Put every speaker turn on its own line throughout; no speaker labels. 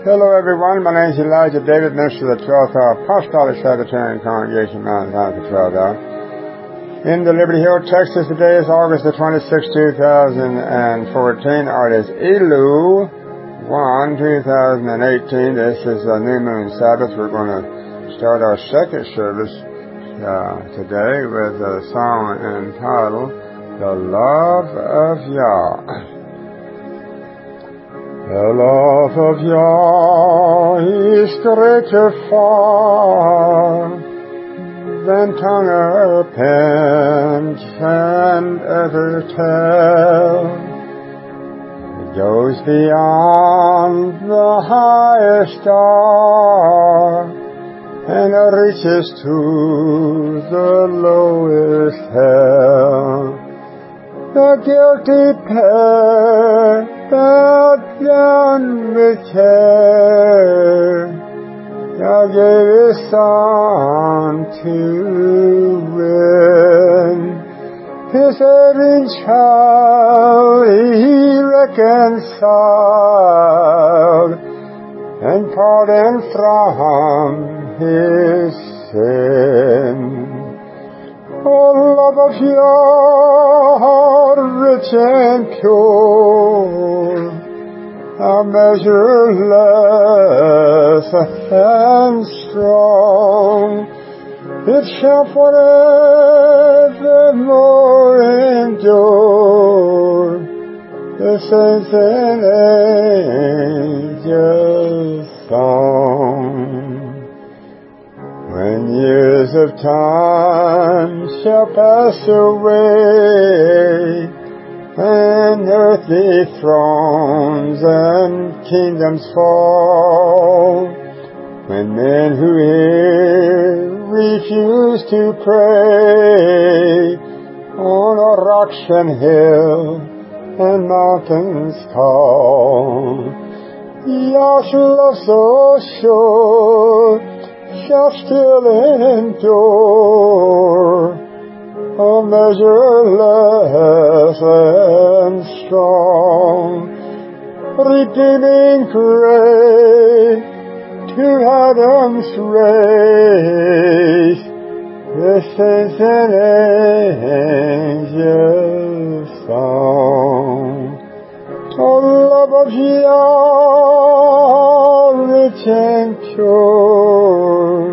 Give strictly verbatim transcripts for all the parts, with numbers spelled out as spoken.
Hello everyone, my name is Elijah David, minister of the twelfth Hour Apostolic Sabbatarian Congregation, Mount Zion, the twelfth Hour. In the Liberty Hill, Texas, today is August the twenty-sixth, two thousand fourteen, or it is Elu one, two thousand eighteen. This is a new moon Sabbath. We're going to start our second service uh, today with a song entitled, The Love of Yah. The love of Yah is greater far than tongue or pen can ever tell. It goes beyond the highest star and reaches to the lowest hell. The guilty pair bowed down with care, God gave His Son to win. His erring child He reconciled and pardoned from his sin. Oh, love of Yah, rich and pure, how measureless and strong, it shall forevermore endure. The saints and angels' song. When years of time shall pass away, and earthly thrones and kingdoms fall, when men who hear refuse to pray, on a rocks and hill and mountains call, Yah's love so sure shall still endure, oh, measureless and strong, redeeming grace to Adam's race, the saints and angels' song. Oh, love of Yah, rich and pure,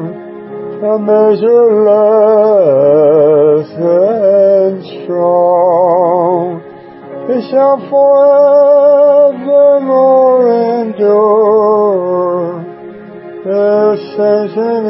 measureless and strong, it shall forevermore endure. The saints and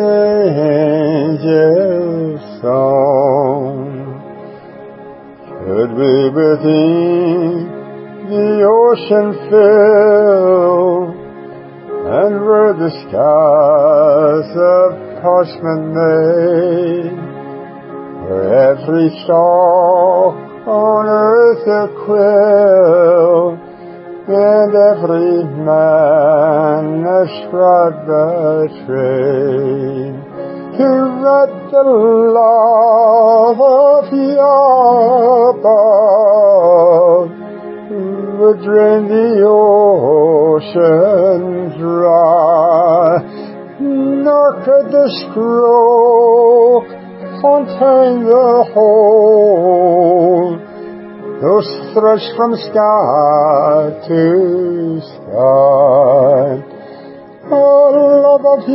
angels' song. Should we within the ocean fill, and were the skies of parchment made, where every stalk on earth a quill, and every man a scribe by trade, to write the love of Yah above, would drain the ocean dry, nor could the scroll contain the whole, though stretched from sky to sky. Oh, love of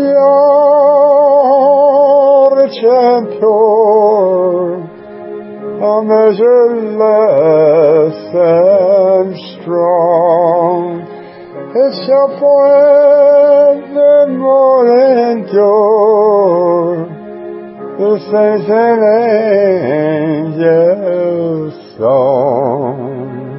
Yah, rich and pure, how measureless and strong, it shall forevermore endure. The saints and angels' song.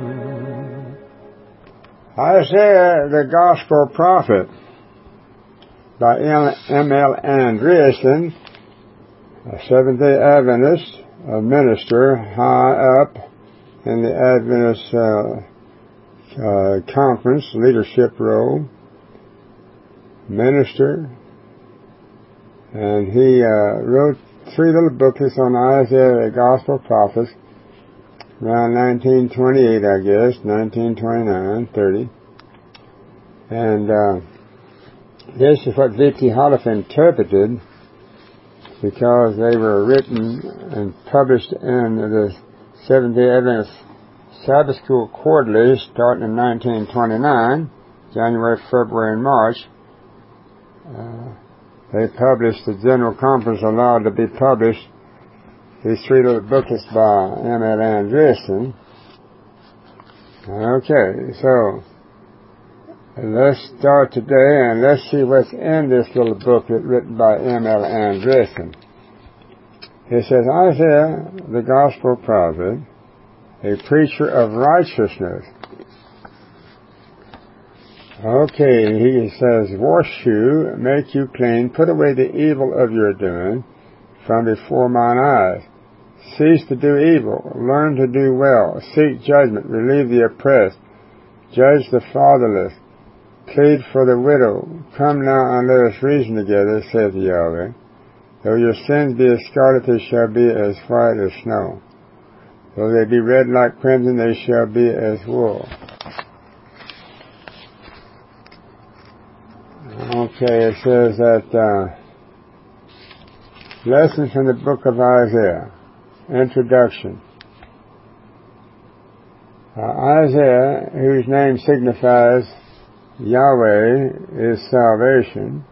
Isaiah, the Gospel Prophet, by M L Andreasen, a Seventh-day Adventist, a minister high up in the Adventist uh, uh, conference leadership role, minister, and he uh, wrote three little booklets on Isaiah, the Gospel Prophet, around nineteen twenty-eight, I guess, nineteen twenty-nine, thirty. And uh, This is what V T Holof interpreted, because they were written and published in the Seventh-day Adventist Sabbath School Quarterly starting in nineteen twenty-nine, January, February, and March. Uh, they published, the General Conference allowed to be published these three little booklets by M L Andreessen. Okay, so let's start today and let's see what's in this little booklet written by M L Andreessen. It says, Isaiah, the Gospel Prophet, a preacher of righteousness. Okay, he says, wash you, make you clean, put away the evil of your doing from before mine eyes. Cease to do evil, learn to do well, seek judgment, relieve the oppressed, judge the fatherless, plead for the widow. Come now and let us reason together, saith Yahweh. Though your sins be as scarlet, they shall be as white as snow. Though they be red like crimson, they shall be as wool. Okay, it says that uh, lessons from the book of Isaiah. Introduction. Uh, Isaiah, whose name signifies Yahweh is salvation,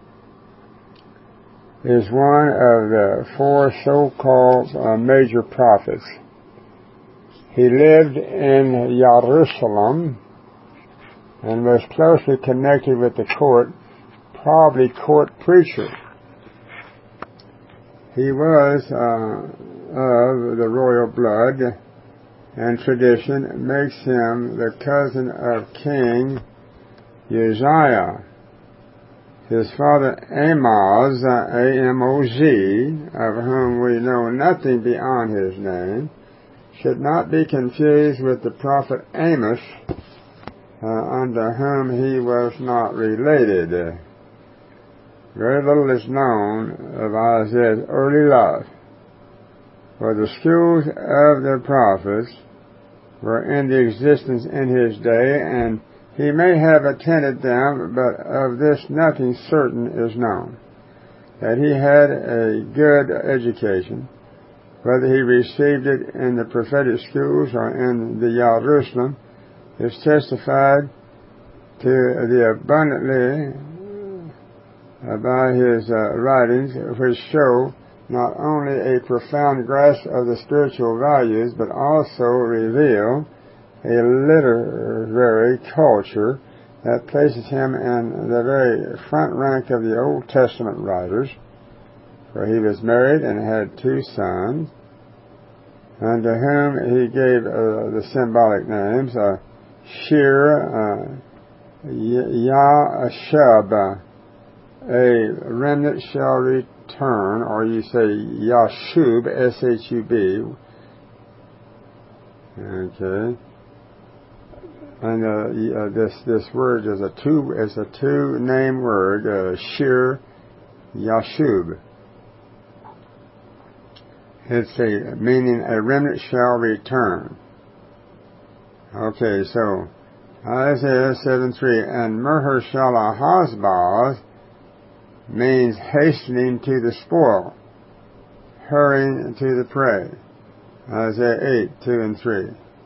is one of the four so-called uh, major prophets. He lived in Jerusalem and was closely connected with the court, probably court preacher. He was uh, of the royal blood, and tradition makes him the cousin of King Uzziah. His father Amoz, A M O Z, of whom we know nothing beyond his name, should not be confused with the prophet Amos, uh, unto whom he was not related. Very little is known of Isaiah's early life, for the schools of the prophets were in the existence in his day, and he may have attended them, but of this nothing certain is known. That he had a good education, whether he received it in the prophetic schools or in the Jerusalem, is testified to the abundantly uh, by his uh, writings, which show not only a profound grasp of the spiritual values, but also reveal a literary culture that places him in the very front rank of the Old Testament writers, for he was married and had two sons, and to whom he gave uh, the symbolic names uh, Shir, uh, Yashub, a remnant shall return, or you say Yashub, S H U B. Okay. And uh, uh, this this word is a two is a two name word, uh, Shir Yashub. It's a meaning a remnant shall return. Okay, so Isaiah seven three, and Maher-shalal-hash-baz means hastening to the spoil, hurrying to the prey. Isaiah eight two and three.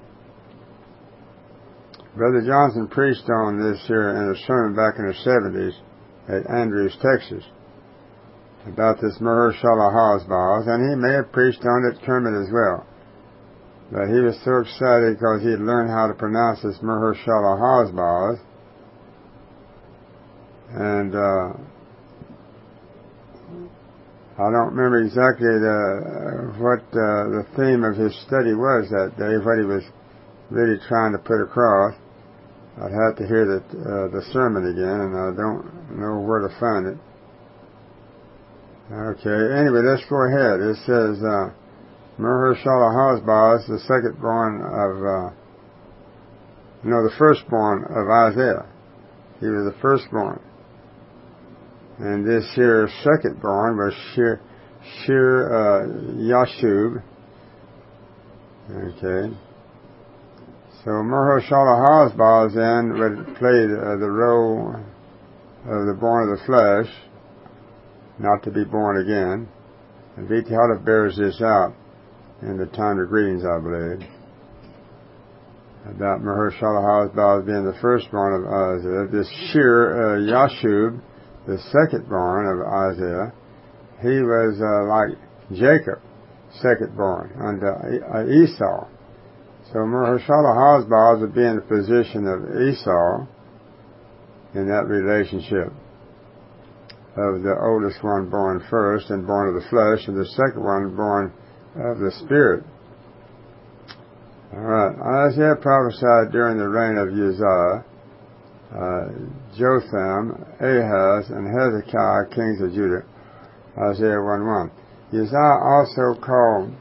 Brother Johnson preached on this here in a sermon back in the seventies at Andrews, Texas, about this Maher-shalal-hash-baz, and he may have preached on it, Kermit as well. But he was so excited because he had learned how to pronounce this Maher-shalal-hash-baz. And uh, I don't remember exactly the, what uh, the theme of his study was that day, what he was really trying to put across. I'd have to hear the, uh, the sermon again, and I don't know where to find it. Okay, anyway, let's go ahead. It says, uh, Maher-shalal-hash-baz, the second born of, uh, no, the firstborn of Isaiah. He was the firstborn. And this here secondborn was Shir, Shir uh, Yashub. Okay. So Maher-shalal-hash-baz then would play uh, the role of the born of the flesh, not to be born again. And V T Holiff bears this out in the time of greetings, I believe, about Maher-shalal Hash-baz being the firstborn of Isaiah. This Shir uh, Yashub, the secondborn of Isaiah, he was uh, like Jacob, secondborn, unto uh, Esau. So Maher-shalal Hash-baz would be in the position of Esau in that relationship of the oldest one born first and born of the flesh, and the second one born of the Spirit. All right. Isaiah prophesied during the reign of Uzziah, uh, Jotham, Ahaz, and Hezekiah, kings of Judah. Isaiah one one. Uzziah also called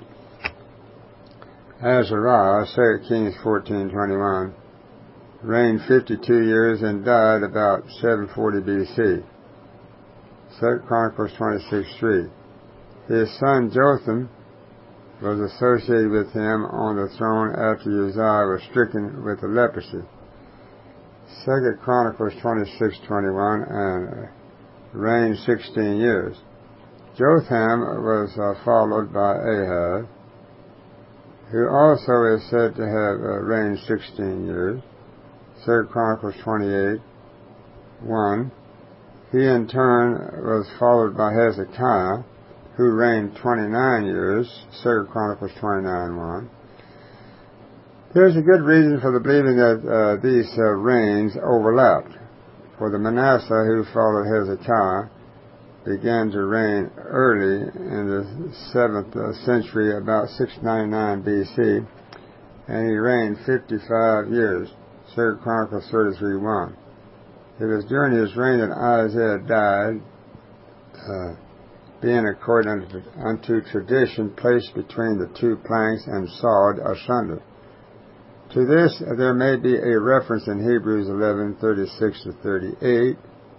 Azariah, Second Kings fourteen twenty-one, reigned fifty-two years and died about seven forty B C. Second Chronicles twenty-six three. His son Jotham was associated with him on the throne after Uzziah was stricken with the leprosy. Second Chronicles twenty-six twenty-one, and reigned sixteen years. Jotham was uh, followed by Ahaz, who also is said to have uh, reigned sixteen years. Second Chronicles twenty-eight one. He in turn was followed by Hezekiah, who reigned twenty-nine years, Second Chronicles twenty-nine one. There's a good reason for the believing that uh, these uh, reigns overlapped. For the Manasseh, who followed Hezekiah, began to reign early in the seventh uh, century, about six ninety-nine B C, and he reigned fifty-five years, Second Chronicles thirty-three one. It was during his reign that Isaiah died, uh, being according unto tradition placed between the two planks and sawed asunder. To this there may be a reference in Hebrews eleven thirty-six to thirty-eight.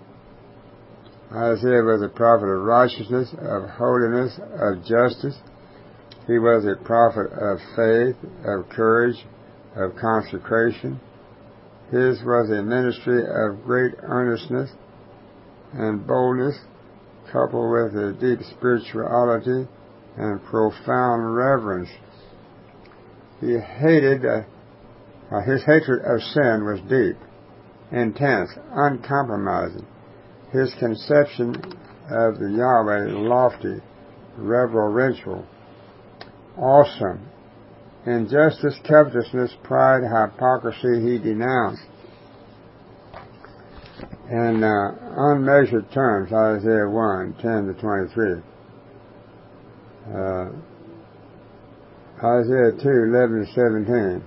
Isaiah was a prophet of righteousness, of holiness, of justice. He was a prophet of faith, of courage, of consecration. His was a ministry of great earnestness and boldness, coupled with a deep spirituality and profound reverence. He hated, uh, uh, his hatred of sin was deep, intense, uncompromising. His conception of the Yahweh lofty, reverential, awesome. Injustice, covetousness, pride, hypocrisy he denounced. In uh, unmeasured terms, Isaiah one ten to twenty-three. Uh, Isaiah two eleven to seventeen.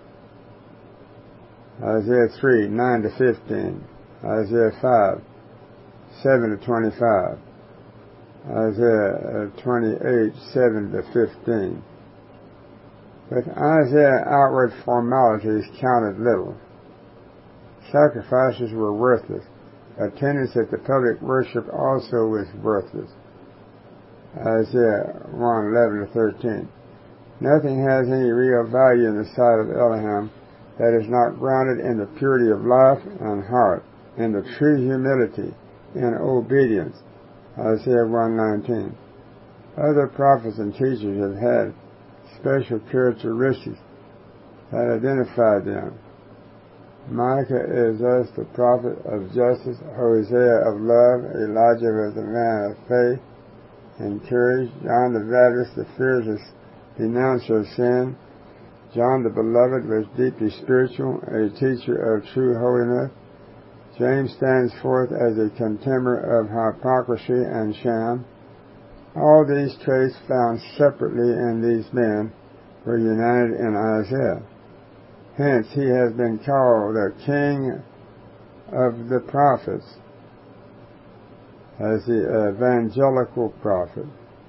Isaiah three nine to fifteen. Isaiah five seven to twenty-five. Isaiah twenty-eight seven to fifteen. But Isaiah's outward formalities counted little. Sacrifices were worthless. Attendance at the public worship also was worthless. Isaiah one eleven to thirteen. Nothing has any real value in the sight of Elohim that is not grounded in the purity of life and heart, in the true humility, in obedience. Isaiah one nineteen. Other prophets and teachers have had special characteristics that identified them. Micah is thus the prophet of justice, Hosea of love, Elijah was a man of faith and courage, John the Baptist the fearless denouncer of sin, John the Beloved was deeply spiritual, a teacher of true holiness. James stands forth as a contemner of hypocrisy and sham. All these traits found separately in these men were united in Isaiah. Hence, he has been called the King of the Prophets, as the evangelical prophet,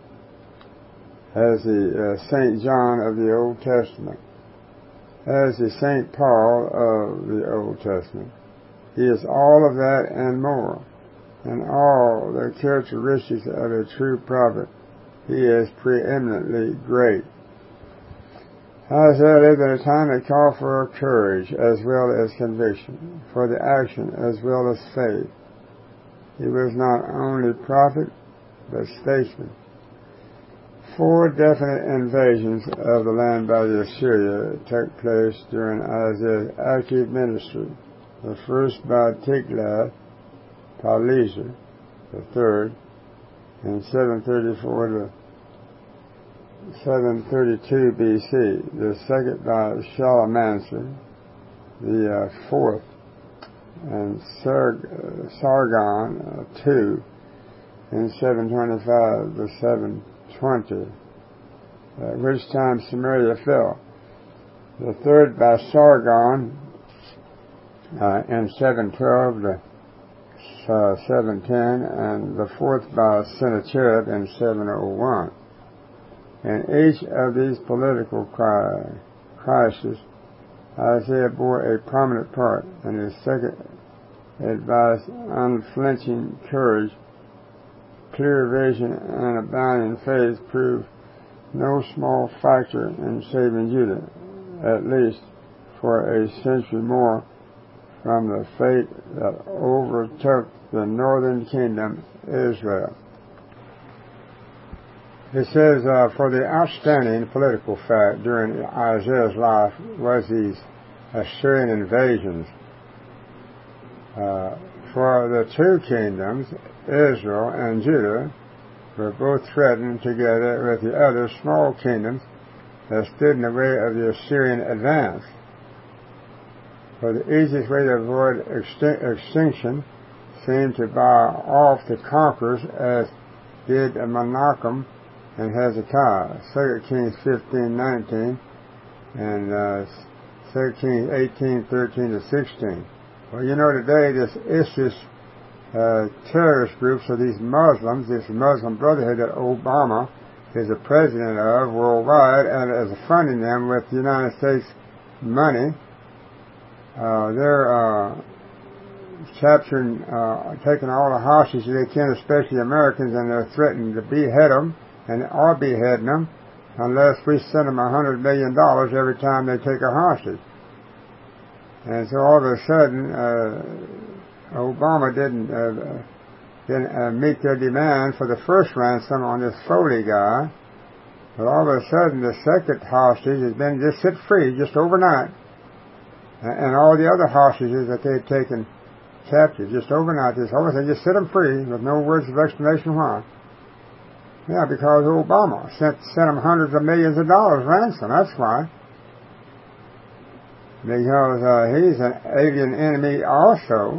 as the uh, Saint John of the Old Testament, as the Saint Paul of the Old Testament. He is all of that and more. And all the characteristics of a true prophet. He is preeminently great. Isaiah lived at a time that called for courage as well as conviction, for the action as well as faith. He was not only prophet, but statesman. Four definite invasions of the land by the Assyria took place during Isaiah's active ministry. The first by Tiglath-Pileser the third in seven thirty-four to seven thirty-two B C. The second by Shalmaneser the uh, fourth, and Sarg- uh, Sargon uh, two in seven twenty-five to seven twenty, at which time Samaria fell. The third by Sargon uh, in seven twelve to uh, seven ten, and the fourth by Sennacherib in seven oh one. In each of these political cri- crises, Isaiah bore a prominent part, and his second advised unflinching courage, clear vision, and abounding faith proved no small factor in saving Judah, at least for a century more, from the fate that overtook the northern kingdom, Israel. It says, uh, for the outstanding political fact during Isaiah's life was these Assyrian invasions. Uh, for the two kingdoms, Israel and Judah, were both threatened together with the other small kingdoms that stood in the way of the Assyrian advance. For the easiest way to avoid extin- extinction seemed to buy off the conquerors, as did Menachem and Hezekiah. Second Kings fifteen nineteen and uh, Second Kings eighteen thirteen to sixteen. Well, you know, today this ISIS uh, terrorist groups of these Muslims, this Muslim Brotherhood that Obama is the president of worldwide and is funding them with the United States money. Uh, they're uh, capturing, uh, taking all the hostages they can, especially Americans, and they're threatening to behead them, and are beheading them, unless we send them a hundred million dollars every time they take a hostage. And so all of a sudden, uh, Obama didn't, uh, didn't uh, meet their demand for the first ransom on this Foley guy, but all of a sudden the second hostage has been just set free just overnight. And all the other hostages that they had taken captive just overnight, just all of a sudden just set them free with no words of explanation why. Yeah, because Obama sent sent them hundreds of millions of dollars ransom. That's why. Because uh, he's an alien enemy also,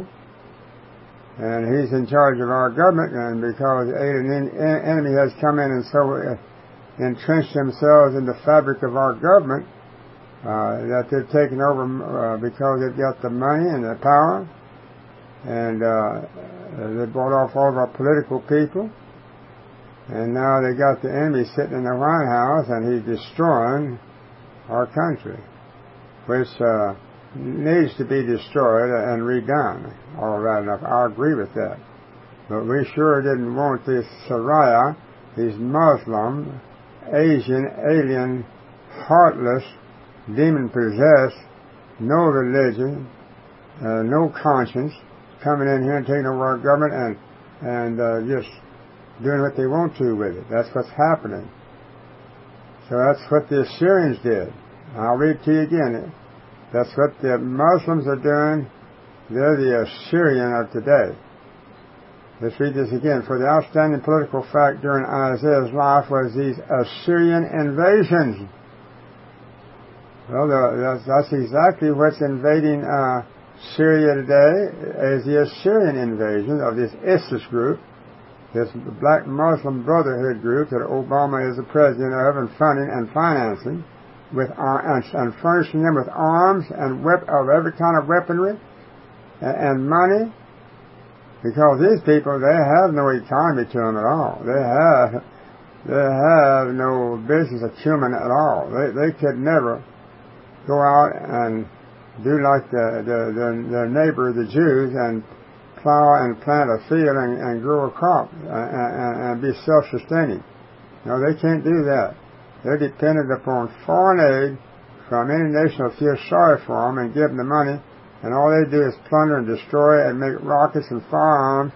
and he's in charge of our government, and because the alien en- enemy has come in and so uh, entrenched themselves in the fabric of our government, uh, that they've taken over uh, because they've got the money and the power, and uh, they bought off all of our political people. And now they got the enemy sitting in the White House, and he's destroying our country, which uh, needs to be destroyed and redone. All right enough, I agree with that. But we sure didn't want this Syria, these Muslim, Asian, alien, heartless, demon-possessed, no religion, uh, no conscience, coming in here and taking over our government and, and uh, just doing what they want to with it. That's what's happening. So that's what the Assyrians did. I'll read to you again. That's what the Muslims are doing. They're the Assyrian of today. Let's read this again. For the outstanding political fact during Isaiah's life was these Assyrian invasions. Well, that's, that's exactly what's invading uh, Syria today, is the Assyrian invasion of this ISIS group, this Black Muslim Brotherhood group that Obama is the president of, and funding and financing, with uh, and, and furnishing them with arms and wep- of every kind of weaponry and, and money, because these people, they have no economy to them at all. They have they have no business acumen at all. They they could never go out and do like the, the, the, their neighbor, the Jews, and plow and plant a field and, and grow a crop and, and, and be self-sustaining. No, they can't do that. They're dependent upon foreign aid from any nation that feels sorry for them and give them the money, and all they do is plunder and destroy and make rockets and firearms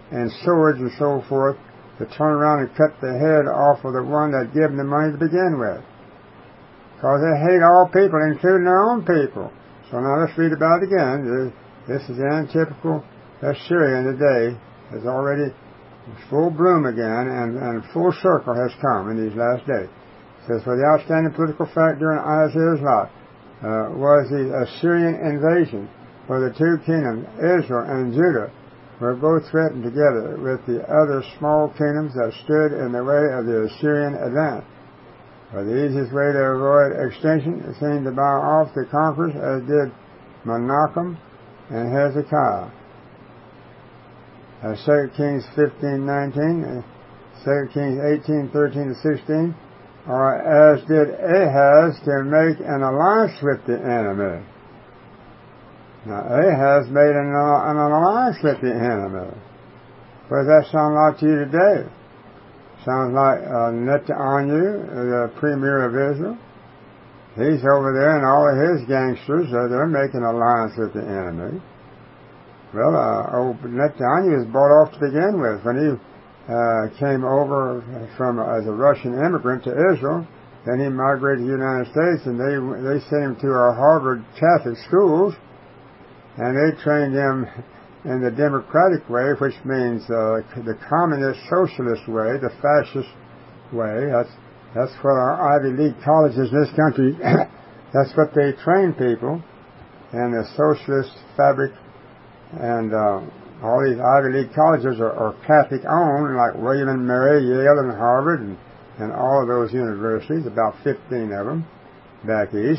and swords and so forth to turn around and cut the head off of the one that gave them the money to begin with. Because they hate all people, including their own people. So now let's read about it again. This is the antitypical Assyria today. Is already full bloom again, and, and full circle has come in these last days. It says, for the outstanding political fact during Isaiah's life uh, was the Assyrian invasion, where the two kingdoms, Israel and Judah, were both threatened together with the other small kingdoms that stood in the way of the Assyrian advance. For the easiest way to avoid extinction, it seemed to buy off the conquerors, as did Menachem and Hezekiah. Uh, Second Kings fifteen nineteen, uh, Second Kings eighteen thirteen to sixteen, or as did Ahaz to make an alliance with the enemy. Now Ahaz made an, uh, an alliance with the enemy. What does that sound like to you today? Sounds like uh, Netanyahu, the premier of Israel. He's over there, and all of his gangsters, uh, they're making an alliance with the enemy. Well, uh, old Netanyahu was bought off to begin with. When he uh, came over from uh, as a Russian immigrant to Israel, then he migrated to the United States, and they they sent him to our Harvard Catholic schools, and they trained him in the democratic way, which means uh, the communist socialist way, the fascist way. That's that's what our Ivy League colleges in this country. That's what they train people in the socialist fabric. And uh, all these Ivy League colleges are, are Catholic-owned, like William and Mary, Yale and Harvard, and, and all of those universities, about fifteen of them, back east.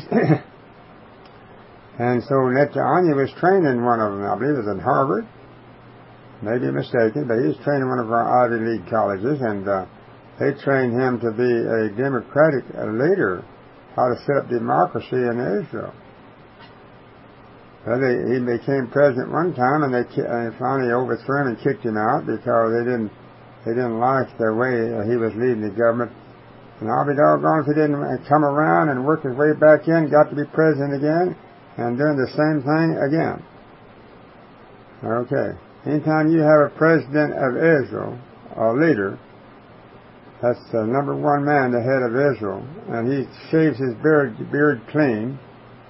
And so Netanyahu was trained in one of them. I believe it was in Harvard. Maybe mistaken, but he was trained in one of our Ivy League colleges, and uh, they trained him to be a democratic leader, how to set up democracy in Israel. Well, they, he became president one time, and they uh, finally overthrew him and kicked him out because they didn't they didn't like the way uh, he was leading the government. And I'll be doggone if he didn't come around and work his way back in, got to be president again, and doing the same thing again. Okay. Anytime you have a president of Israel, a leader, that's the number one man, the head of Israel, and he shaves his beard, beard clean,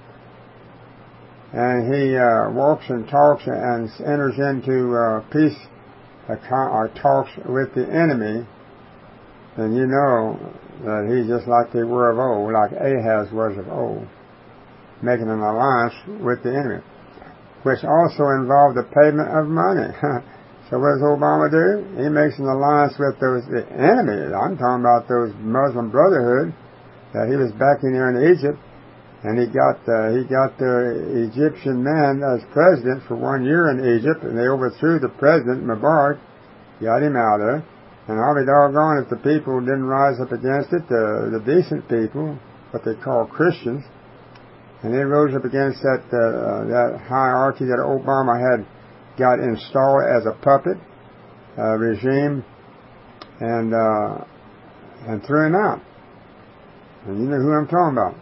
and he uh, walks and talks and enters into uh, peace uh, or talks with the enemy, then you know that he's just like they were of old, like Ahaz was of old, making an alliance with the enemy, which also involved the payment of money. So what does Obama do? He makes an alliance with those the enemy. I'm talking about those Muslim Brotherhood that he was backing there in Egypt. And he got uh, he got the Egyptian man as president for one year in Egypt, and they overthrew the president, Mubarak, got him out of it. And I'll be doggone if the people didn't rise up against it, the, the decent people, what they call Christians, and they rose up against that uh, that hierarchy that Obama had got installed as a puppet uh, regime, and uh, and threw him out. And you know who I'm talking about.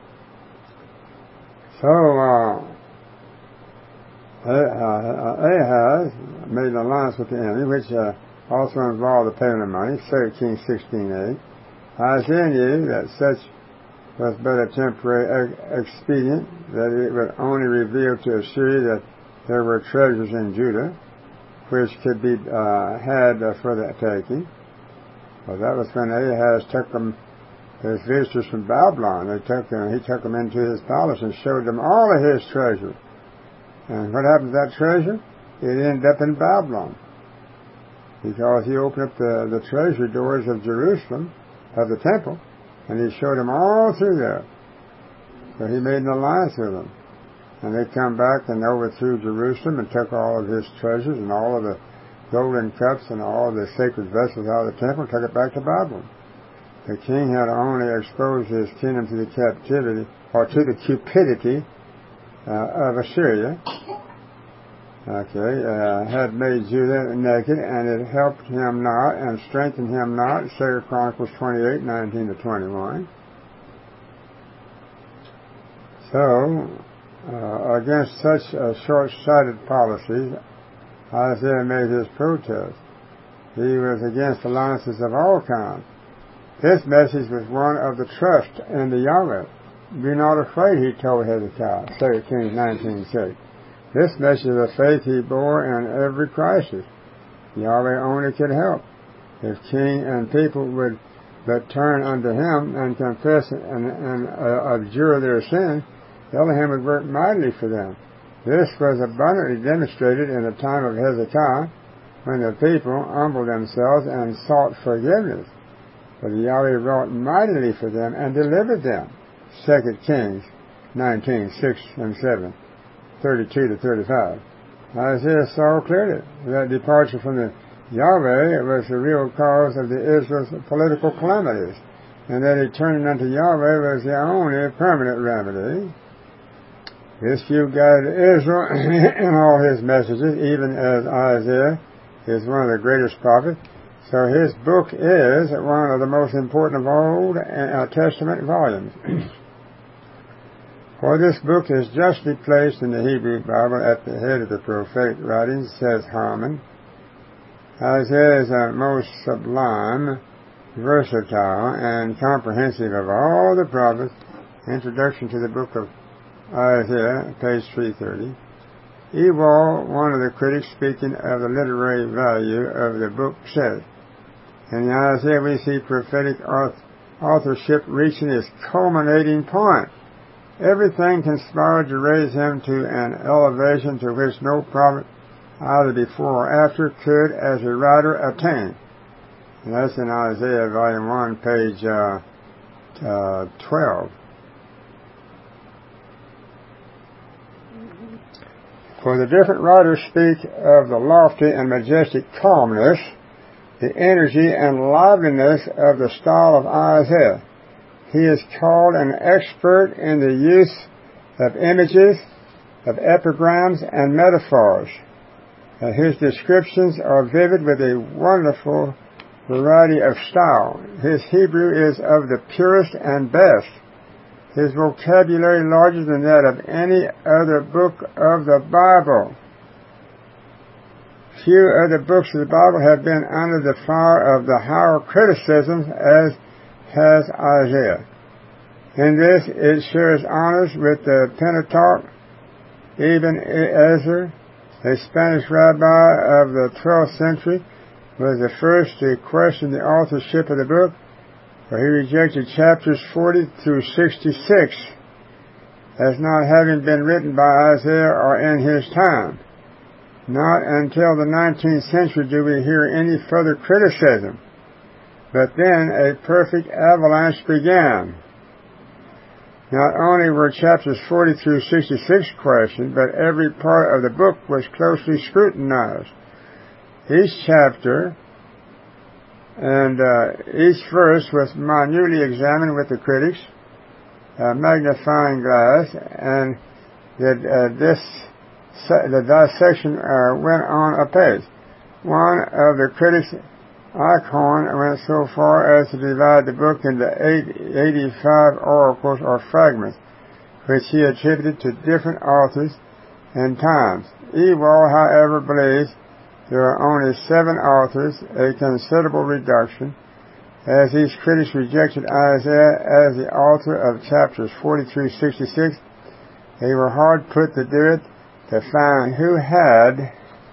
So, uh, Ahaz made an alliance with the enemy, which uh, also involved the payment of money, Second Kings sixteen eight. Isaiah knew that such was but a temporary expedient, that it would only reveal to Assyria that there were treasures in Judah, which could be uh, had uh, for the taking. Well, that was when Ahaz took them. His visitors from Babylon, they took them, he took them into his palace and showed them all of his treasure. And what happened to that treasure? It ended up in Babylon. Because he opened up the, the treasure doors of Jerusalem, of the temple, and he showed them all through there. So he made an alliance with them. And they come back and overthrew Jerusalem and took all of his treasures and all of the golden cups and all of the sacred vessels out of the temple and took it back to Babylon. The king had only exposed his kingdom to the captivity, or to the cupidity uh, of Assyria. Okay, uh, had made Judah naked, and it helped him not, and strengthened him not. Second Chronicles twenty-eight, nineteen to twenty-one. So, uh, against such uh, short-sighted policies, Isaiah made his protest. He was against alliances of all kinds. This message was one of the trust in the Yahweh. Be not afraid, he told Hezekiah, Second Kings nineteen six. This message of faith he bore in every crisis. Yahweh only could help. If king and people would but turn unto him and confess and, and uh, abjure their sins, Elohim would work mightily for them. This was abundantly demonstrated in the time of Hezekiah, when the people humbled themselves and sought forgiveness. For the Yahweh wrought mightily for them and delivered them. Second Kings nineteen six and seven, thirty-two to thirty-five. Isaiah saw clearly that departure from the Yahweh was the real cause of the Israel's political calamities, and that he turning unto Yahweh was the only permanent remedy. This view guided Israel in all his messages, even as Isaiah is one of the greatest prophets. So his book is one of the most important of Old Testament volumes. For this book is justly placed in the Hebrew Bible at the head of the prophetic writings, says Harman. Isaiah is the most sublime, versatile, and comprehensive of all the prophets. Introduction to the book of Isaiah, page three thirty. Ewald, one of the critics speaking of the literary value of the book, says, in Isaiah we see prophetic authorship reaching its culminating point. Everything conspired to raise him to an elevation to which no prophet, either before or after, could, as a writer, attain. And that's in Isaiah, volume one, page uh, uh, twelve. For the different writers speak of the lofty and majestic calmness, the energy and liveliness of the style of Isaiah. He is called an expert in the use of images, of epigrams, and metaphors. And his descriptions are vivid with a wonderful variety of style. His Hebrew is of the purest and best. His vocabulary larger than that of any other book of the Bible. Few other books of the Bible have been under the fire of the higher criticisms as has Isaiah. In this, it shares honors with the Pentateuch. Ibn Ezra, a Spanish rabbi of the twelfth century, was the first to question the authorship of the book, for he rejected chapters forty through sixty-six as not having been written by Isaiah or in his time. Not until the nineteenth century do we hear any further criticism. But then a perfect avalanche began. Not only were chapters forty through sixty-six questioned, but every part of the book was closely scrutinized. Each chapter and uh, each verse was minutely examined with the critics, a magnifying glass, and the, uh, this the dissection uh, went on apace. One of the critics, Eichhorn, went so far as to divide the book into eighty-five oracles or fragments, which he attributed to different authors and times. Ewald, however, believes there are only seven authors, a considerable reduction, as these critics rejected Isaiah as the author of chapters forty through sixty-six. They were hard put to do it to find who had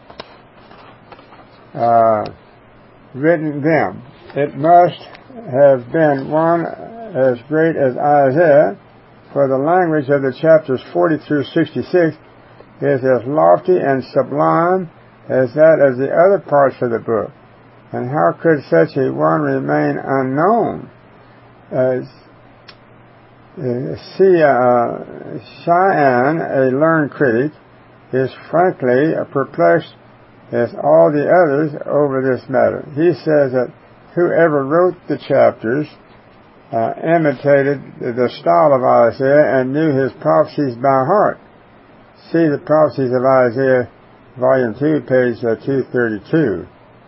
uh, written them. It must have been one as great as Isaiah, for the language of the chapters forty through sixty-six is as lofty and sublime as that of the other parts of the book. And how could such a one remain unknown? As See, uh, Cheyenne, a learned critic, is frankly perplexed as all the others over this matter. He says that whoever wrote the chapters uh, imitated the style of Isaiah and knew his prophecies by heart. See the prophecies of Isaiah, volume two, page uh, two thirty-two.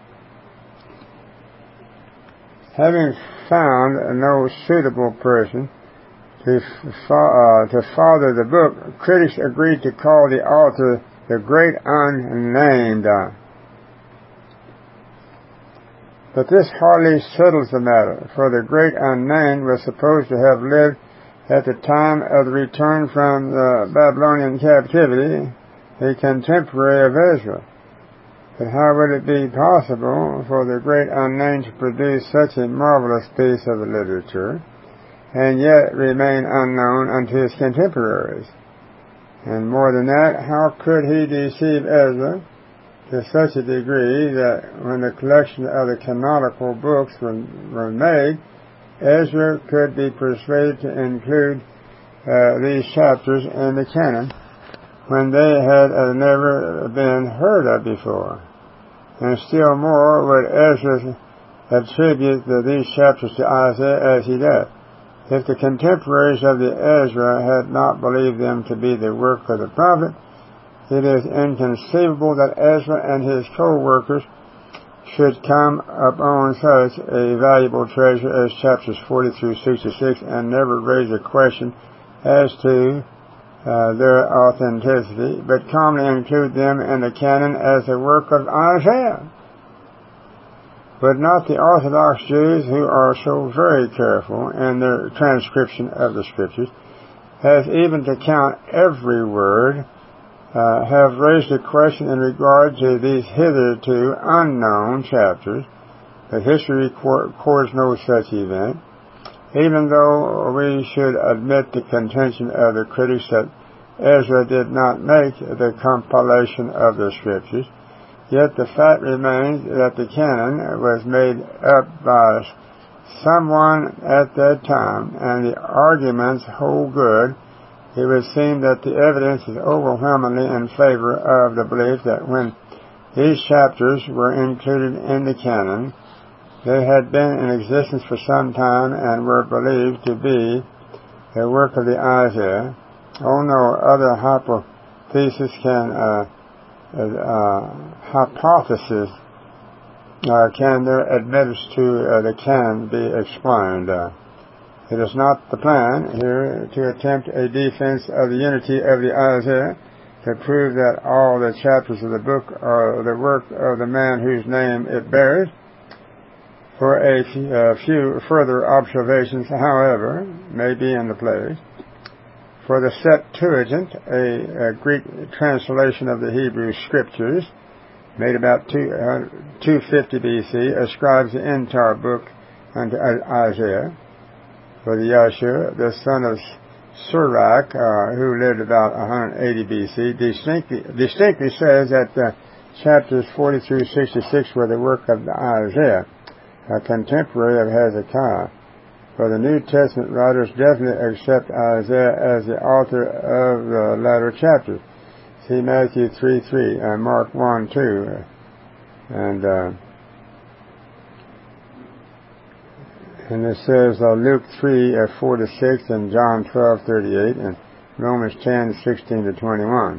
Having found no suitable person to, uh, to father the book, critics agreed to call the author the great unnamed. Uh, but this hardly settles the matter, for the great unnamed was supposed to have lived at the time of the return from the Babylonian captivity, a contemporary of Ezra. But how would it be possible for the great unnamed to produce such a marvelous piece of literature, and yet remain unknown unto his contemporaries? And more than that, how could he deceive Ezra to such a degree that when the collection of the canonical books were, were made, Ezra could be persuaded to include uh, these chapters in the canon when they had uh, never been heard of before? And still more would Ezra attribute the, these chapters to Isaiah as he did. If the contemporaries of the Ezra had not believed them to be the work of the prophet, it is inconceivable that Ezra and his co-workers should come upon such a valuable treasure as chapters forty through sixty-six and never raise a question as to uh, their authenticity, but calmly include them in the canon as the work of Isaiah. But not the Orthodox Jews, who are so very careful in their transcription of the Scriptures, as even to count every word, Uh, have raised a question in regard to these hitherto unknown chapters, but history records no such event. Even though we should admit the contention of the critics that Ezra did not make the compilation of the Scriptures, yet the fact remains that the canon was made up by someone at that time, and the arguments hold good. It would seem that the evidence is overwhelmingly in favor of the belief that when these chapters were included in the canon, they had been in existence for some time and were believed to be the work of the Isaiah. Oh no other hypothesis can, uh, uh, hypothesis uh, can their admittance to uh, the canon be explained. Uh, It is not the plan here to attempt a defense of the unity of the Isaiah, to prove that all the chapters of the book are the work of the man whose name it bears. For a few further observations, however, may be in the place. For the Septuagint, a, a Greek translation of the Hebrew Scriptures, made about two fifty B C, ascribes the entire book unto Isaiah. For the Yahshua, the son of Sirach, uh, who lived about one eighty B C, distinctly, distinctly says that uh, chapters forty through sixty-six were the work of Isaiah, a contemporary of Hezekiah. For the New Testament writers definitely accept Isaiah as the author of the latter chapters. See Matthew three three, and Mark one two, and uh, And it says uh, Luke three, uh, four to six, and John twelve, thirty-eight, and Romans ten, sixteen to twenty-one.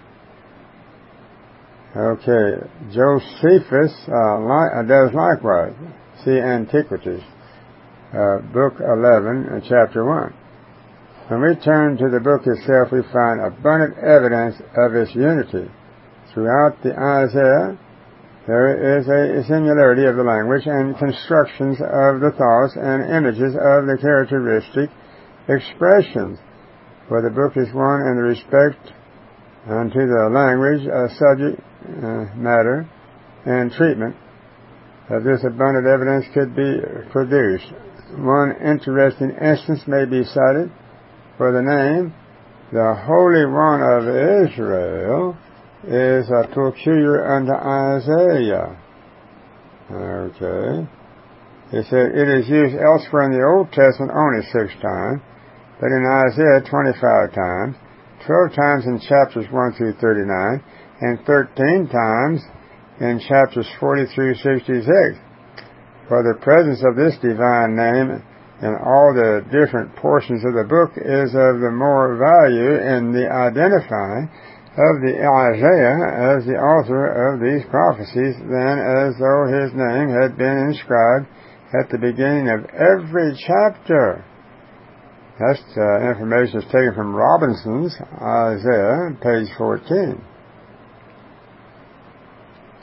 Okay, Josephus uh, li- uh, does likewise. See Antiquities, uh, book eleven, uh, chapter one. When we turn to the book itself, we find abundant evidence of its unity. Throughout the Isaiah, there is a similarity of the language and constructions of the thoughts and images of the characteristic expressions. For the book is one in the respect unto the language, uh, subject, uh, matter, and treatment of this abundant evidence could be produced. One interesting instance may be cited for the name, the Holy One of Israel, is uh, peculiar unto Isaiah. Okay. It said it is used elsewhere in the Old Testament only six times, but in Isaiah twenty-five times, twelve times in chapters one through thirty-nine, and thirteen times in chapters forty through sixty-six. For the presence of this divine name in all the different portions of the book is of the more value in the identifying of the Isaiah as the author of these prophecies than as though his name had been inscribed at the beginning of every chapter. That uh, information is taken from Robinson's Isaiah, page fourteen.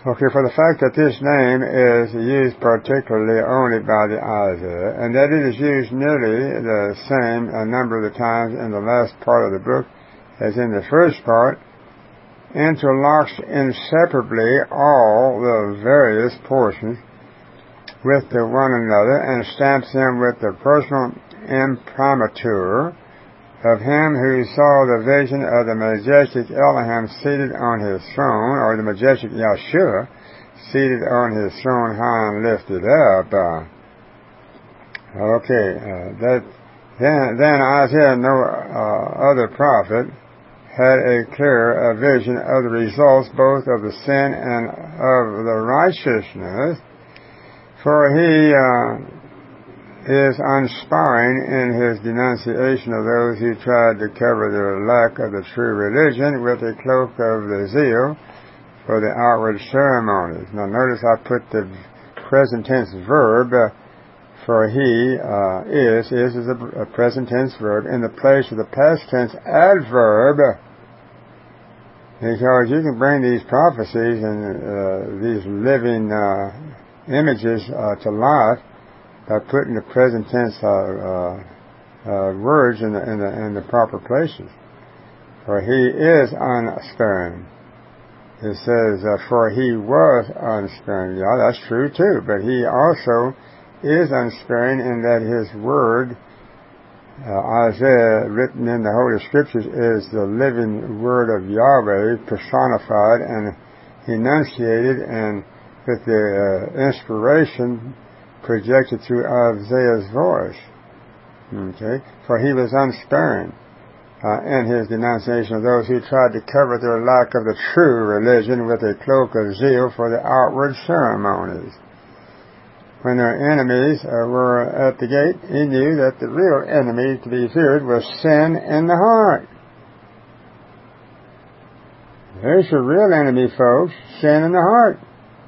Okay, for the fact that this name is used particularly only by the Isaiah, and that it is used nearly the same a number of the times in the last part of the book as in the first part, interlocks inseparably all the various portions with the one another and stamps them with the personal imprimatur of him who saw the vision of the majestic Elohim seated on his throne, or the majestic Yeshua seated on his throne high and lifted up. Uh, okay, uh, that then, then Isaiah, no uh, other prophet, had a clear uh, vision of the results both of the sin and of the righteousness, for he uh, is unsparing in his denunciation of those who tried to cover their lack of the true religion with a cloak of the zeal for the outward ceremonies. Now notice I put the present tense verb, uh, for he uh, is, is is a, a present tense verb in the place of the past tense adverb, because you can bring these prophecies and uh, these living uh, images uh, to life by putting the present tense uh, uh, uh, words in the, in the in the proper places. For he is unsparing. It says, uh, for he was unsparing. Yeah, that's true too. But he also is unsparing in that his word, uh, Isaiah, written in the Holy Scriptures, is the living word of Yahweh, personified and enunciated, and with the uh, inspiration projected through Isaiah's voice. Okay? For he was unsparing uh, in his denunciation of those who tried to cover their lack of the true religion with a cloak of zeal for the outward ceremonies. When their enemies uh, were at the gate, he knew that the real enemy to be feared was sin in the heart. There's your real enemy, folks, sin in the heart.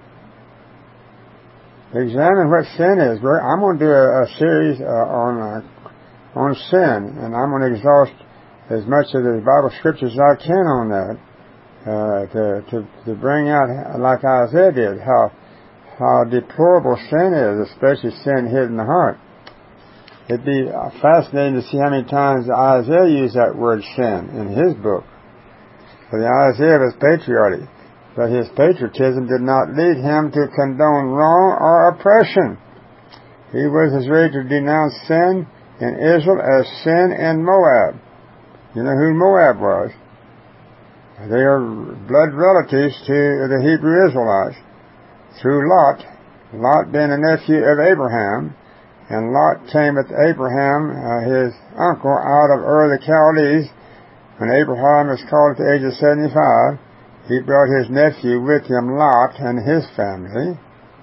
Examine what sin is. I'm going to do a, a series uh, on uh, on sin, and I'm going to exhaust as much of the Bible scriptures as I can on that uh, to, to to bring out, like Isaiah did, how how deplorable sin is, especially sin hid in the heart. It'd be fascinating to see how many times Isaiah used that word sin in his book. For the Isaiah was patriotic, but his patriotism did not lead him to condone wrong or oppression. He was as ready to denounce sin in Israel as sin in Moab. You know who Moab was? They are blood relatives to the Hebrew Israelites through Lot, Lot being a nephew of Abraham, and Lot came with Abraham, uh, his uncle, out of Ur the Chaldees. When Abraham was called at the age of seventy-five, he brought his nephew with him, Lot, and his family.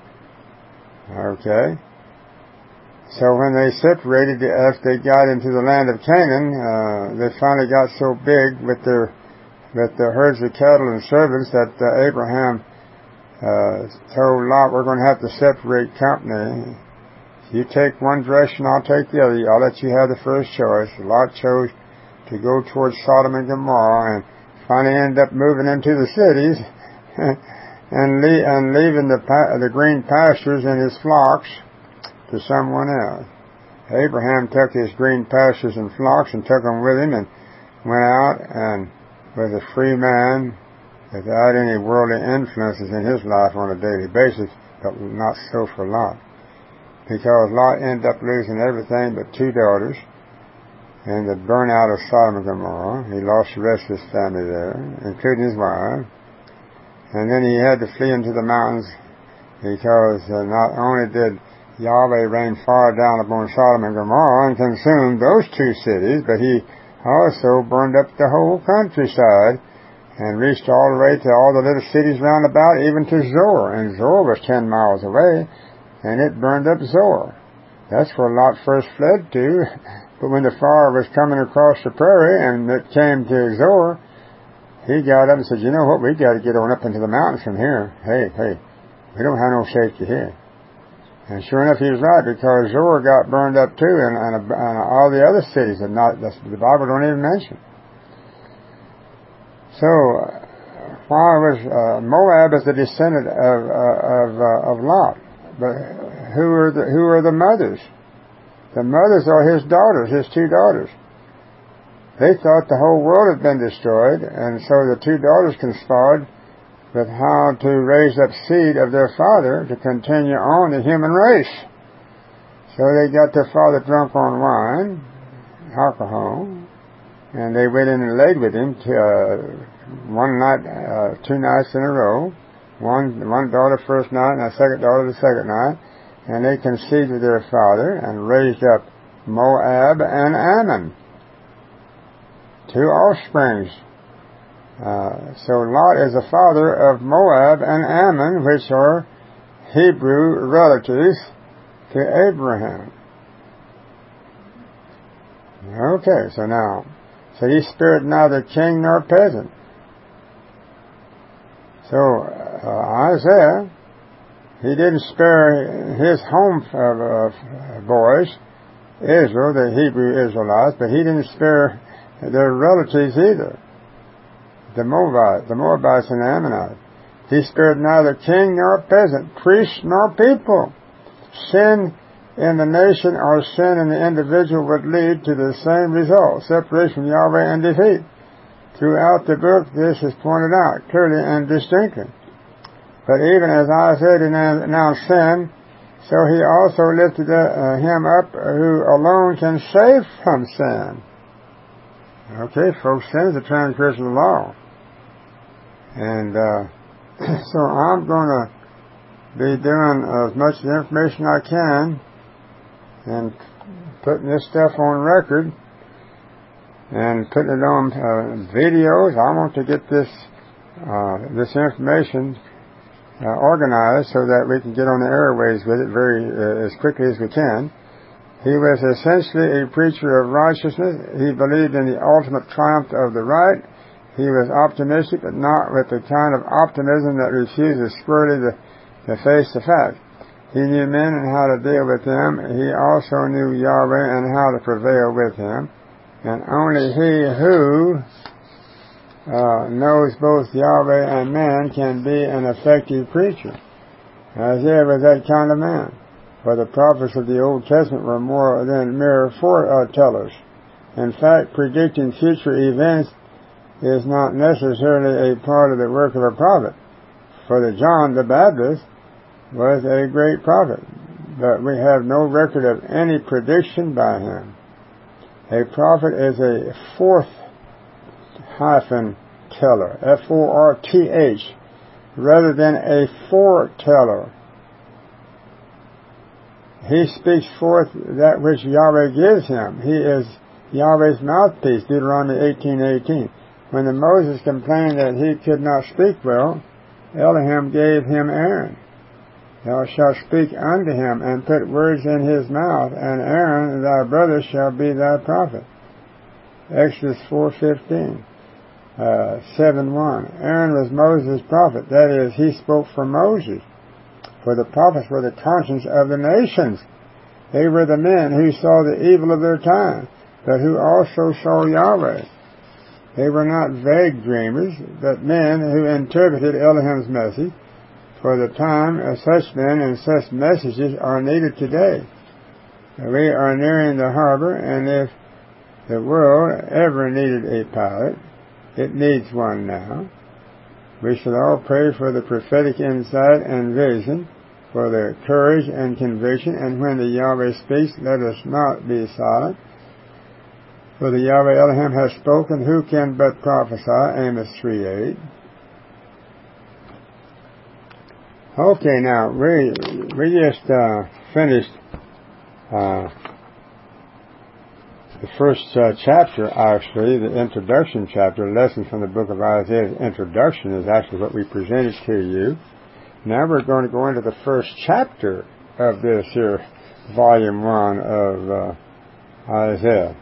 Okay. So when they separated, after they got into the land of Canaan, uh, they finally got so big with their with their herds of cattle and servants that uh, Abraham uh, told Lot, we're going to have to separate company. You take one direction, I'll take the other. I'll let you have the first choice. Lot chose to go towards Sodom and Gomorrah, and finally ended up moving into the cities and, le- and leaving the pa- the green pastures and his flocks to someone else. Abraham took his green pastures and flocks and took them with him and went out and was a free man without any worldly influences in his life on a daily basis, but not so for Lot. Because Lot ended up losing everything but two daughters in the burnout of Sodom and Gomorrah. He lost the rest of his family there, including his wife. And then he had to flee into the mountains because uh, not only did Yahweh rain fire down upon Sodom and Gomorrah and consume those two cities, but he also burned up the whole countryside and reached all the way to all the little cities round about, even to Zoar. And Zoar was ten miles away, and it burned up Zoar. That's where Lot first fled to. But when the fire was coming across the prairie and it came to Zoar, he got up and said, you know what, we got to get on up into the mountains from here. Hey, hey, we don't have no safety here. And sure enough, he was right, because Zoar got burned up too, and, and, and all the other cities that not the Bible don't even mention. So, Why was uh, Moab is the descendant of uh, of uh, of Lot? But who are the who are the mothers? The mothers are his daughters, his two daughters. They thought the whole world had been destroyed, and so the two daughters conspired with how to raise up seed of their father to continue on the human race. So they got their father drunk on wine, alcohol, and they went in and laid with him to, uh, one night, uh, two nights in a row. One one daughter first night, and a second daughter the second night, and they conceived with their father and raised up Moab and Ammon, two offsprings. Uh, so Lot is the father of Moab and Ammon, which are Hebrew relatives to Abraham. Okay, so now, so he spared neither king nor peasant. So uh, Isaiah, he didn't spare his home uh, uh, boys, Israel, the Hebrew Israelites, but he didn't spare their relatives either. The Moabites, the Moabites and the Ammonites. He spared neither king nor peasant, priest nor people. Sin in the nation or sin in the individual would lead to the same result, separation from Yahweh and defeat. Throughout the book, this is pointed out clearly and distinctly. But even as Isaiah denounced sin, so he also lifted uh, him up who alone can save from sin. Okay, folks, sin is a transgression of the law. And uh, so I'm going to be doing as much information I can and putting this stuff on record and putting it on uh, videos. I want to get this uh, this information uh, organized so that we can get on the airways with it very uh, as quickly as we can. He was essentially a preacher of righteousness. He believed in the ultimate triumph of the right. He was optimistic, but not with the kind of optimism that refuses squarely to, to face the fact. He knew men and how to deal with them. He also knew Yahweh and how to prevail with him. And only he who uh, knows both Yahweh and man can be an effective preacher. Isaiah was that kind of man. For the prophets of the Old Testament were more than mere foretellers. In fact, predicting future events is not necessarily a part of the work of a prophet. For the John the Baptist was a great prophet, but we have no record of any prediction by him. A prophet is a fourth hyphen teller, F O R T H, rather than a foreteller. He speaks forth that which Yahweh gives him. He is Yahweh's mouthpiece, Deuteronomy eighteen eighteen. When the Moses complained that he could not speak well, Elohim gave him Aaron. Thou shalt speak unto him, and put words in his mouth, and Aaron thy brother shall be thy prophet. Exodus four fifteen, uh, seven one. Aaron was Moses' prophet. That is, he spoke for Moses. For the prophets were the conscience of the nations. They were the men who saw the evil of their time, but who also saw Yahweh. They were not vague dreamers, but men who interpreted Elohim's message. For the time, such men and such messages are needed today. We are nearing the harbor, and if the world ever needed a pilot, it needs one now. We should all pray for the prophetic insight and vision, for the courage and conviction, and when the Yahweh speaks, let us not be silent. For the Yahweh Elohim has spoken, who can but prophesy? Amos three eight. Okay, now, we we just uh, finished uh, the first uh, chapter, actually, the introduction chapter, lesson from the book of Isaiah. The introduction is actually what we presented to you. Now we're going to go into the first chapter of this here, volume one of uh, Isaiah.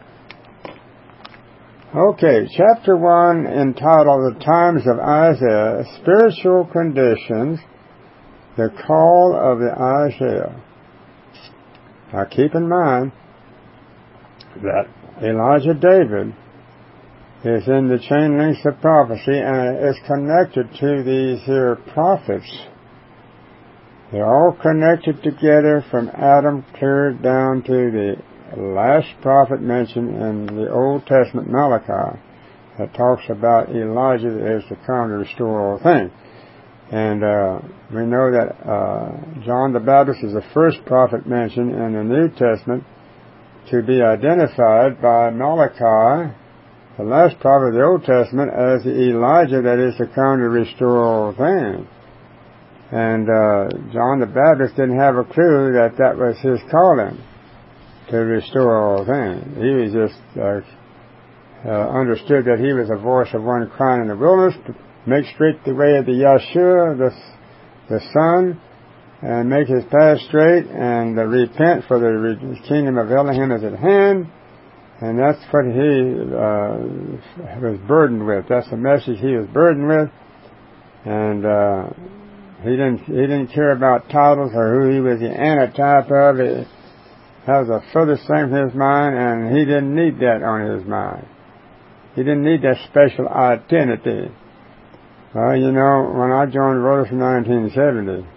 Okay, chapter one, entitled The Times of Isaiah, Spiritual Conditions, the Call of the Isaiah. Now keep in mind that Elijah David is in the chain links of prophecy, and it's connected to these here prophets. They're all connected together from Adam clear down to the last prophet mentioned in the Old Testament, Malachi, that talks about Elijah that is to come to restore all things. And uh, we know that uh, John the Baptist is the first prophet mentioned in the New Testament to be identified by Malachi, the last prophet of the Old Testament, as the Elijah that is to come to restore all things. And uh, John the Baptist didn't have a clue that that was his calling, to restore all things. He was just uh, uh, understood that he was a voice of one crying in the wilderness, to make straight the way of the Yeshua, the, the Son, and make his path straight, and uh, repent, for the re- kingdom of Elohim is at hand. And that's what he uh, was burdened with. That's the message he was burdened with. And uh, he didn't he didn't care about titles or who he was the antitype of. It, that was the furthest thing from his mind, and he didn't need that on his mind. He didn't need that special identity. Well, you know, when I joined Rhodes in nineteen seventy,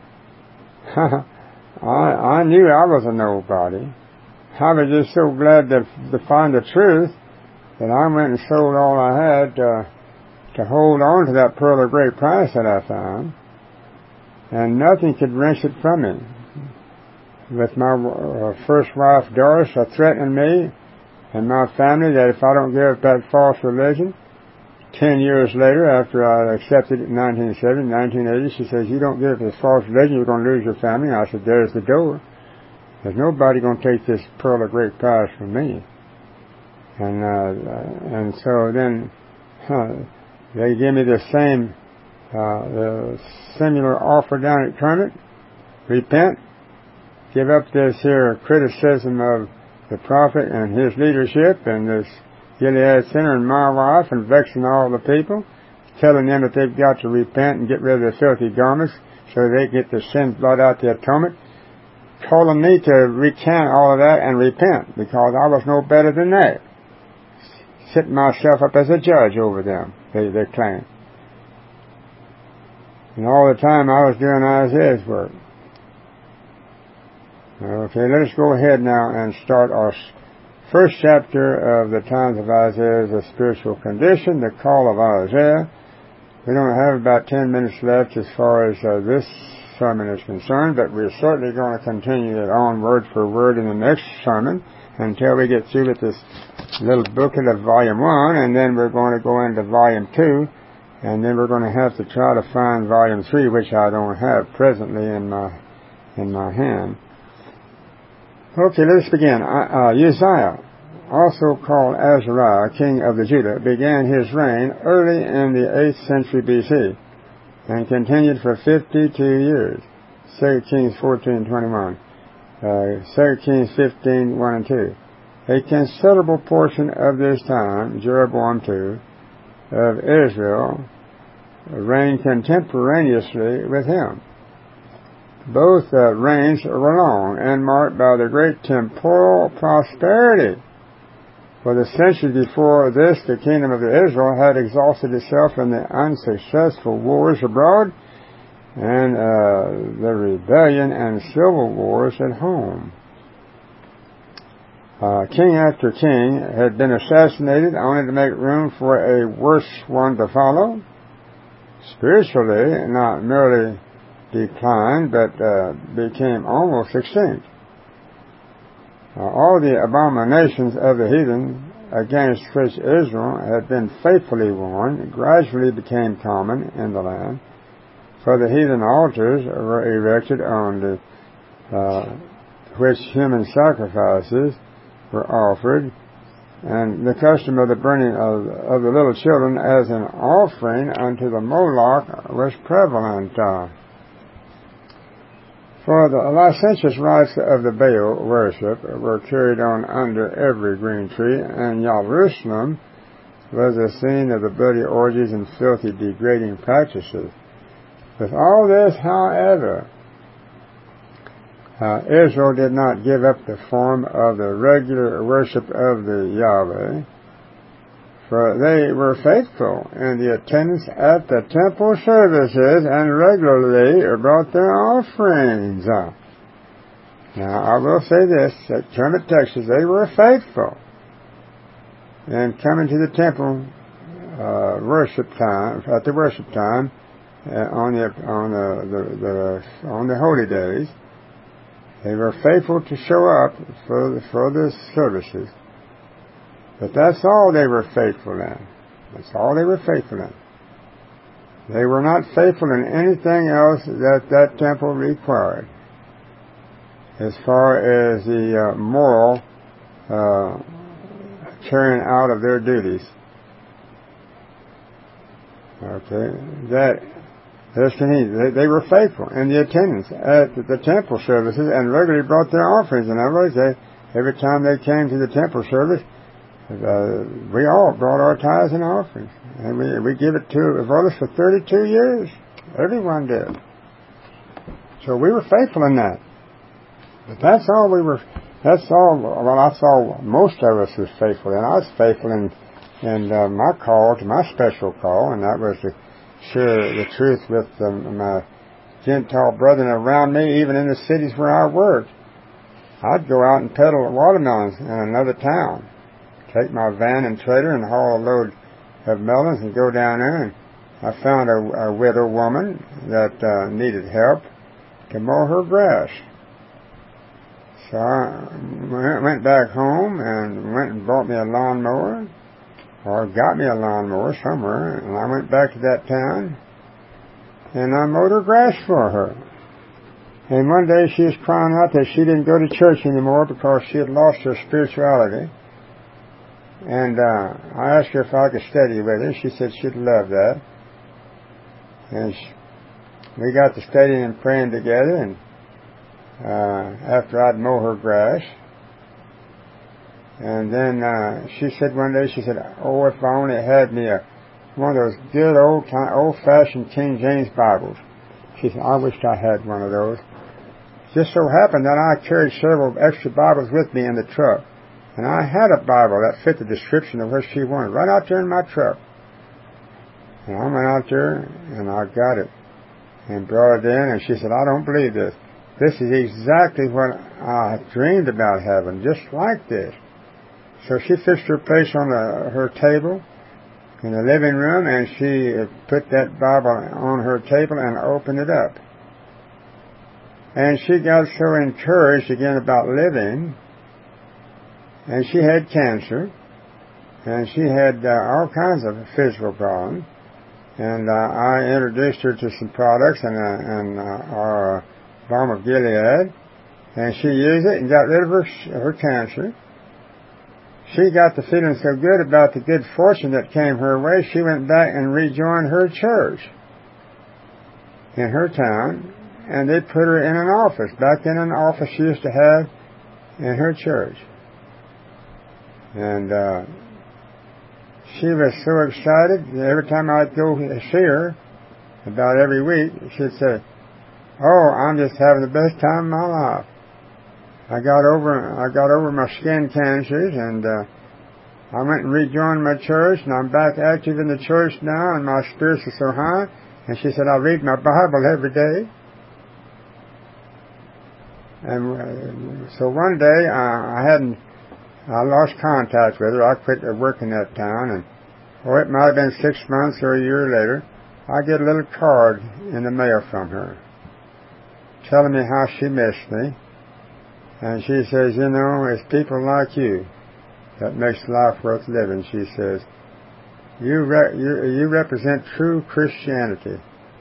I, I knew I was a nobody. I was just so glad to, to find the truth that I went and sold all I had to, to hold on to that pearl of great price that I found. And nothing could wrench it from me. With my uh, first wife, Doris, uh, threatening me and my family that if I don't give up that false religion, ten years later, after I accepted it in nineteen seventy, nineteen eighty, she says, you don't give up this false religion, you're going to lose your family. And I said, there's the door. There's nobody going to take this pearl of great price from me. And uh, and so then huh, they gave me the same uh, the similar offer down at Kermit. Repent. Give up this here criticism of the prophet and his leadership and this Gilead sinner and my wife and vexing all the people, telling them that they've got to repent and get rid of their filthy garments so they get the sin blot out the atonement. Calling me to recant all of that and repent, because I was no better than that. Setting myself up as a judge over them, they, they claim. And all the time I was doing Isaiah's work. Okay, let us go ahead now and start our first chapter of the Times of Isaiah, the spiritual condition, the call of Isaiah. We don't have about ten minutes left as far as uh, this sermon is concerned, but we're certainly going to continue it on word for word in the next sermon until we get through with this little booklet of volume one, and then we're going to go into volume two, and then we're going to have to try to find volume three, which I don't have presently in my in my hand. Okay, let's begin. Uh, uh, Uzziah, also called Azariah, king of the Judah, began his reign early in the eighth century B C and continued for fifty-two years. Second Kings fourteen twenty-one. Uh, Second Kings fifteen one and two. A considerable portion of this time, Jeroboam the second, of Israel, reigned contemporaneously with him. Both uh, reigns were long and marked by the great temporal prosperity. For the century before this, the kingdom of Israel had exhausted itself in the unsuccessful wars abroad and uh, the rebellion and civil wars at home. Uh, king after king had been assassinated only to make room for a worse one to follow. Spiritually, not merely declined, but uh, became almost extinct. Uh, all the abominations of the heathen against which Israel had been faithfully warned gradually became common in the land, for the heathen altars were erected on the, uh, which human sacrifices were offered, and the custom of the burning of, of the little children as an offering unto the Moloch was prevalent. Uh, For the licentious rites of the Baal worship were carried on under every green tree, and Jerusalem was a scene of the bloody orgies and filthy, degrading practices. With all this, however, uh, Israel did not give up the form of the regular worship of the Yahweh, For they were faithful in the attendance at the temple services and regularly brought their offerings. Now, I will say this, at Kermit, Texas, they were faithful in coming to the temple uh, worship time, at the worship time, uh, on the on the, the, the on the holy days. They were faithful to show up for the, for the services. But that's all they were faithful in. That's all they were faithful in. They were not faithful in anything else that that temple required, as far as the uh, moral uh, carrying out of their duties. Okay, that they, they were faithful in the attendance at the temple services and regularly brought their offerings. In other words, they, every time they came to the temple service, Uh, we all brought our tithes and offerings, and we we give it to Evolis for thirty-two years. Everyone did. So we were faithful in that. But that's all we were. That's all. Well, that's all most of us was faithful in. I was faithful in in uh, my call to my special call, and that was to share the truth with um, my Gentile brethren around me, even in the cities where I worked. I'd go out and peddle watermelons in another town. Take my van and trailer and haul a load of melons and go down there. And I found a, a widow woman that uh, needed help to mow her grass. So I went back home and went and bought me a lawnmower, or got me a lawnmower somewhere, and I went back to that town and I mowed her grass for her. And one day she was crying out that she didn't go to church anymore because she had lost her spirituality. And uh, I asked her if I could study with her. She said she'd love that. And she, we got to studying and praying together. And uh, after I'd mow her grass, and then uh, she said one day, she said, "Oh, if I only had me a one of those good old time, old-fashioned King James Bibles." She said, "I wished I had one of those." It just so happened that I carried several extra Bibles with me in the truck. And I had a Bible that fit the description of what she wanted, right out there in my truck. And I went out there, and I got it, and brought it in, and she said, "I don't believe this. This is exactly what I dreamed about having, just like this." So she fixed her place on the, her table in the living room, and she put that Bible on her table and opened it up. And she got so encouraged again about living. And she had cancer, and she had uh, all kinds of physical problems. And uh, I introduced her to some products and, uh, and uh, our Balm of Gilead, and she used it and got rid of her, her cancer. She got the feeling so good about the good fortune that came her way, she went back and rejoined her church in her town, and they put her in an office, back in an office she used to have in her church. And uh, she was so excited. Every time I'd go see her, about every week, she'd say, "Oh, I'm just having the best time of my life. I got over, I got over my skin cancers, and uh, I went and rejoined my church, and I'm back active in the church now, and my spirits are so high." And she said, "I read my Bible every day." And uh, so one day, uh, I hadn't. I lost contact with her. I quit working that town, and oh, it might have been six months or a year later, I get a little card in the mail from her, telling me how she missed me. And she says, "You know, it's people like you that makes life worth living." She says, you, re- you, you represent true Christianity."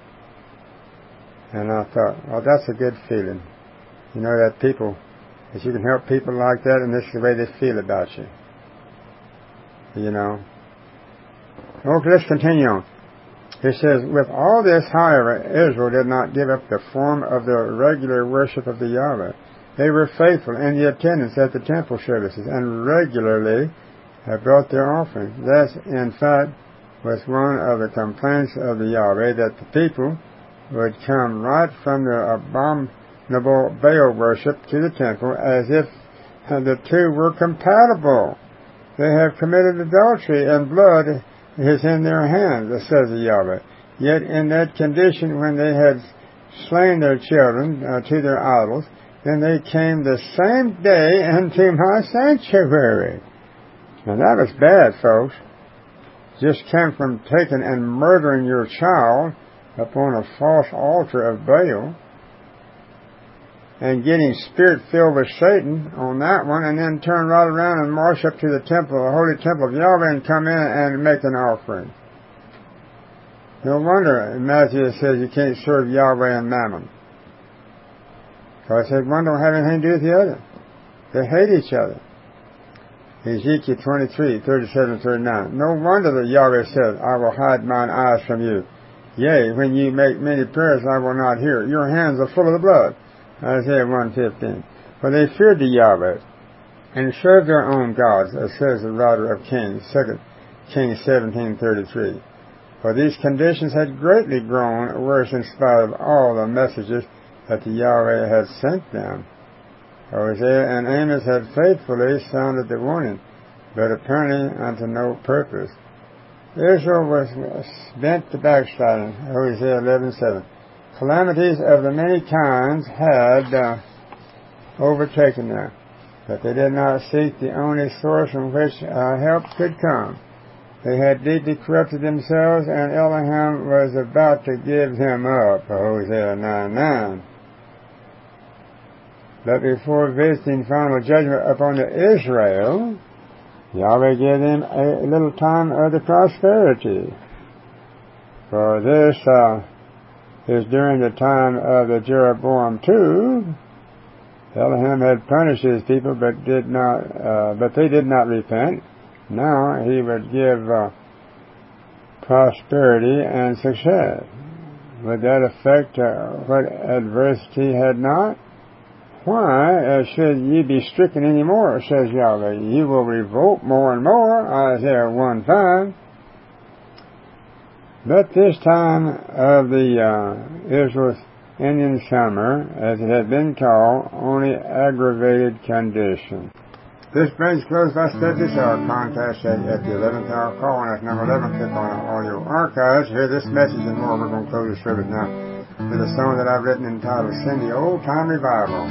And I thought, well, that's a good feeling. You know, that people... that you can help people like that, and this is the way they feel about you. You know. Okay, let's continue on. It says, "With all this, however, Israel did not give up the form of the regular worship of the Yahweh. They were faithful in the attendance at the temple services, and regularly brought their offerings. This, in fact, was one of the complaints of the Yahweh, that the people would come right from the abominable Baal worship to the temple, as if the two were compatible. They have committed adultery, and blood is in their hands, says the Yahweh. Yet in that condition, when they had slain their children uh, to their idols, then they came the same day into my sanctuary. Now that was bad, folks. Just came from taking and murdering your child upon a false altar of Baal, and getting spirit-filled with Satan on that one, and then turn right around and march up to the temple, the holy temple of Yahweh, and come in and make an offering. No wonder Matthew says you can't serve Yahweh and Mammon. Because one don't have anything to do with the other. They hate each other. Ezekiel twenty-three, thirty-seven, thirty-nine. No wonder that Yahweh says, I will hide mine eyes from you. Yea, when ye make many prayers, I will not hear. Your hands are full of the blood. Isaiah one fifteen. For they feared the Yahweh, and served their own gods, as says the writer of Kings, Second Kings seventeen thirty-three. For these conditions had greatly grown worse in spite of all the messages that the Yahweh had sent them. Hosea and Amos had faithfully sounded the warning, but apparently unto no purpose. Israel was bent to backsliding. Hosea eleven seven. Calamities of the many kinds had uh, overtaken them, but they did not seek the only source from which uh, help could come. They had deeply corrupted themselves, and Elohim was about to give them up. Hosea nine nine. But before visiting final judgment upon the Israel, Yahweh gave them a little time of the prosperity. For this uh, is during the time of the Jeroboam two. Elohim had punished his people, but did not, uh, but they did not repent. Now he would give uh, prosperity and success. Would that affect uh, what adversity had not? Why uh, should ye be stricken any more, says Yahweh? Ye will revolt more and more, Isaiah one five. But this time of the uh, Israel's Indian summer, as it had been called, only aggravated condition. This brings close our study this hour. Contact at, at the eleventh hour call, and that's number eleven. Click on our audio archives. Hear this message and more. We're going to close the service now with a song that I've written entitled Send the Old Time Revival.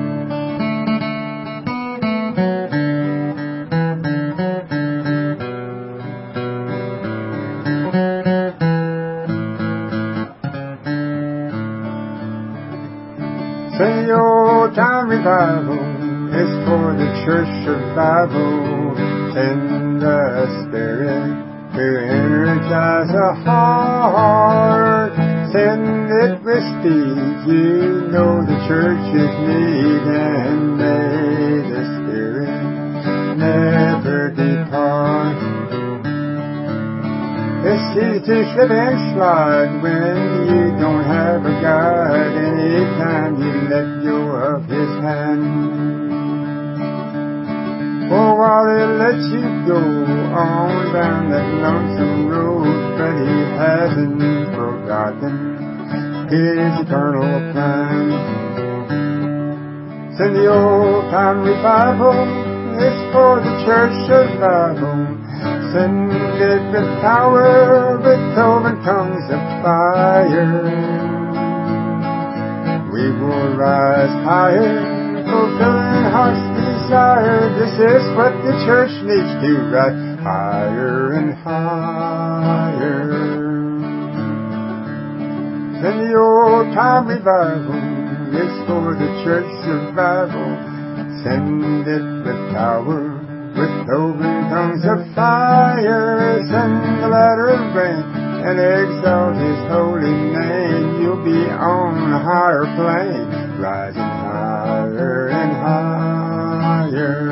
Send the old time revival, it's for the church survival. Send the Spirit to energize the heart. Send it with speed, you know the church is need, and may the Spirit never depart. It's easy to slip and slide when you don't have a guide. Anytime you let go of His hand, oh, while He lets you go on down that lonesome road, but He hasn't forgotten His eternal plan. Send the old time revival, it's for the church survival. Send it with power, with cloven tongues of fire. We will rise higher, fulfilling heart's desire. This is what the church needs to rise higher and higher. Send the old time revival, it's for the church survival. Send it with power, with cloven tongues of fire. Send the latter rain and exalt His holy name. You'll be on a higher plane, rising higher and higher.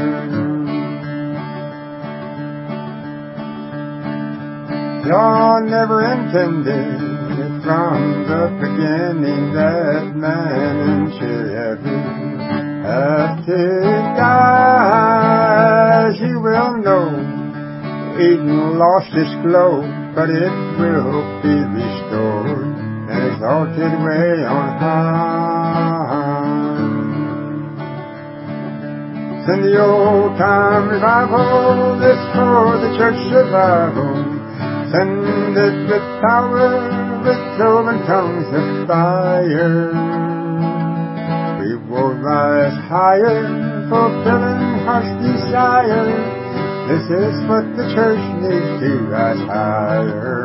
God never intended from the beginning that man and children have to die. As you will know, Eden lost its glow, but it will be restored and exalted way on high. Send the old time revival, this for the church revival. Send it with power, with cloven tongues of fire. We will rise higher, fulfilling heart's desire. This is what the church needs to rise higher.